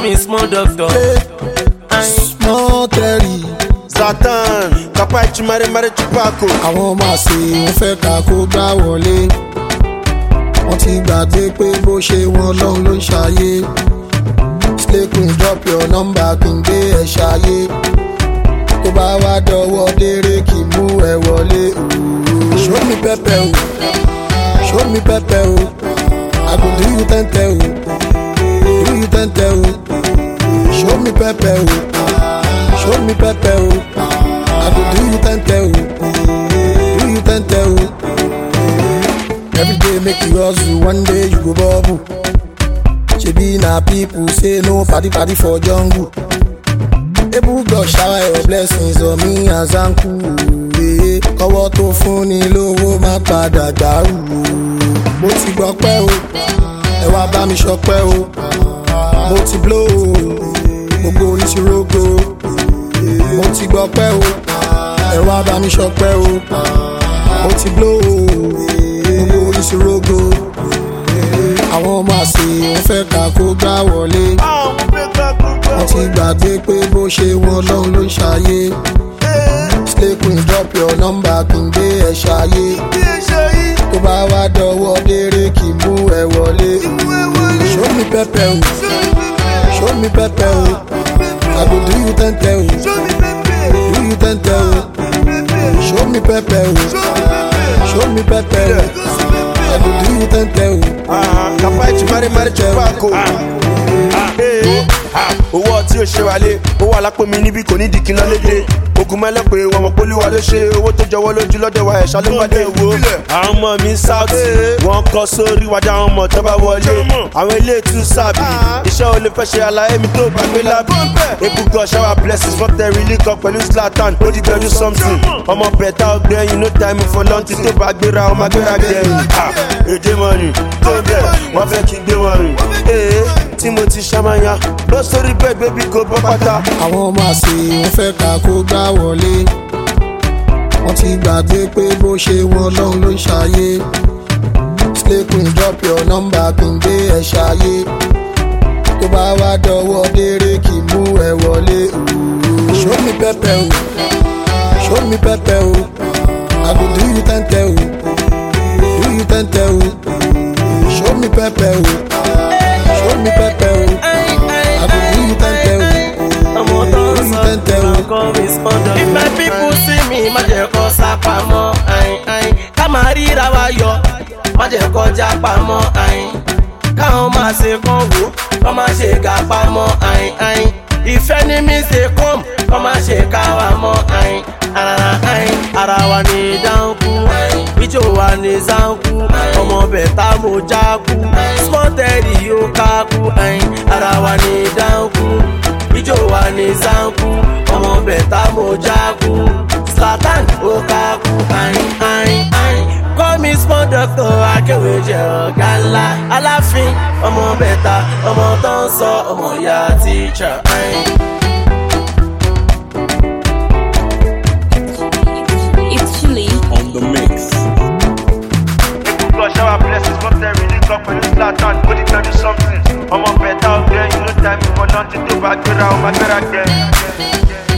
me small doctor. Small Terry. Zatan, Papa Chimare Mare Chupako. Àwọn máa ṣe wọ́n fẹ́ ká kó gbá wọlé. Wọ́n ti gbàgbé pé bó ṣe wọn lọ́hùn ló ń ṣayé. Slay queen drop your number kí n gbé ẹ̀ ṣayé. Tó bá wá dọwọ́ déré kì í mú ẹ wọlé. Show me pepper o, show me pepper o. I go do you tente o, do you tente o. Show me pepper o, show me pepper o. I go do you tente o, do you tente o. Every day make you hustle, one day you go bubble. Shebi na people say no party for jungle. Able God shower your blessings on me as uncle. Kọ́wọ́ tó fún ni lówó má padà dàrú. Mo ti gbọ́ pẹ́ o, ẹ wá bá mi ṣọpẹ́ o. Mo ti blow o, gbogbo orí ti rógo. Mo ti gbọ́ pẹ́ o, ẹ wá bá mi ṣọpẹ́ o. Mo ti blow o, gbogbo orí ti rógo. Àwọn máa ṣe wọ́n fẹ́ ká kó gbá wọlé. Wọ́n ti gbàgbé pé bó ṣe wọn lọ́hùn ló ń ṣayé. Slay queen drop your number kí n gbé ẹ̀ ṣayé. Tó bá wá dọwọ́ déré kì í mú ẹ wọlé. Show me pepper o, show me pepper o. I go do you tente o, do you tente o. Show me pepper o, show me pepper o. I go do you tente o. Papa Chimare Mare Chupako. Owó tí ó ṣe wálé, ó wà lápò mi níbi kò ní di kí n lọ lédè. Ogun mẹ́lẹ́pẹ̀ wọn mọ̀ pólí wa ló ṣe, owó tó jọwọ́ lójú lọ́dẹ̀ wa ẹ̀ṣá ló gbàdé wo. Àwọn ọmọ mi sáùtì, wọ́n kọ́ sórí wájà àwọn ọmọ tó bá wọlé. Àwọn ilé tún sábì, iṣẹ́ ò lè fẹ́ ṣe àlàyé mi tó bá gbé lábì. Ebugan shower blessings, wọ́n tẹ rí líkan pẹ̀lú Zlatan, ó di gbẹ̀rú something. Ọmọ bẹ̀ta ọgbẹ́yìn, no time for lunch tó bá gbéra, ọmọ agbéra gbẹ̀yìn. Èdè mọ̀nì tó bẹ̀, wọ́n fẹ́ kí n gbé wọn rìn. Tí mo ti ṣàmáyà lọ sórí bẹ́ẹ̀ bébí kò bọ́ pátá. Àwọn máa ṣe wọ́n fẹ́ ká kó gbá wọlé. Wọ́n ti gbàgbé pé bó ṣe wọn lọ́hùn ló ń ṣayé. Slay queen drop your number kí n gbé ẹ̀ ṣayé. Tó bá wá dọwọ́ déré kì í mú ẹ wọlé. Show me pepper o, show me pepper o. I go do you tente o, do you tente o. Show me pepper o, show me pepper o. I go do you tente o, do you tente o. If my people see me, má jẹ́ kó sá pamọ́. Ká máa ríra wa yọ, má jẹ́ kó já pamọ́. Káwọn máa ṣe kán wò, kọ́ máa ṣe ká pamọ́. Ìfẹ́ ni mi ṣe kọ́m, kọ́ máa ṣe ká wa mọ́. Ara wa ni dáńkú, ijó wa ni záńkú. Ọmọ bẹ̀ta mo jákú, Small Terry yóò kákú. Ara wa ni dáńkú, ijó wa ni záńkú. Ọmọ bẹ̀ta mo jákú, Zlatan ó kákú. Call me small doctor, akéwé jẹ́ ọ̀gá ńlá. Aláàfin, ọmọ bẹ̀ta, ọmọ tó ń sọ, ọmọ ìyá tíṣà. Shower blessings, wọ́n tẹ rí líkan pẹ̀lú Zlatan, ó di gbẹ̀rú something. Ọmọ bẹ̀ta ọgbẹ́yìn, no time for lunch tó bá gbéra, ọmọ agbéra gbẹ̀yìn.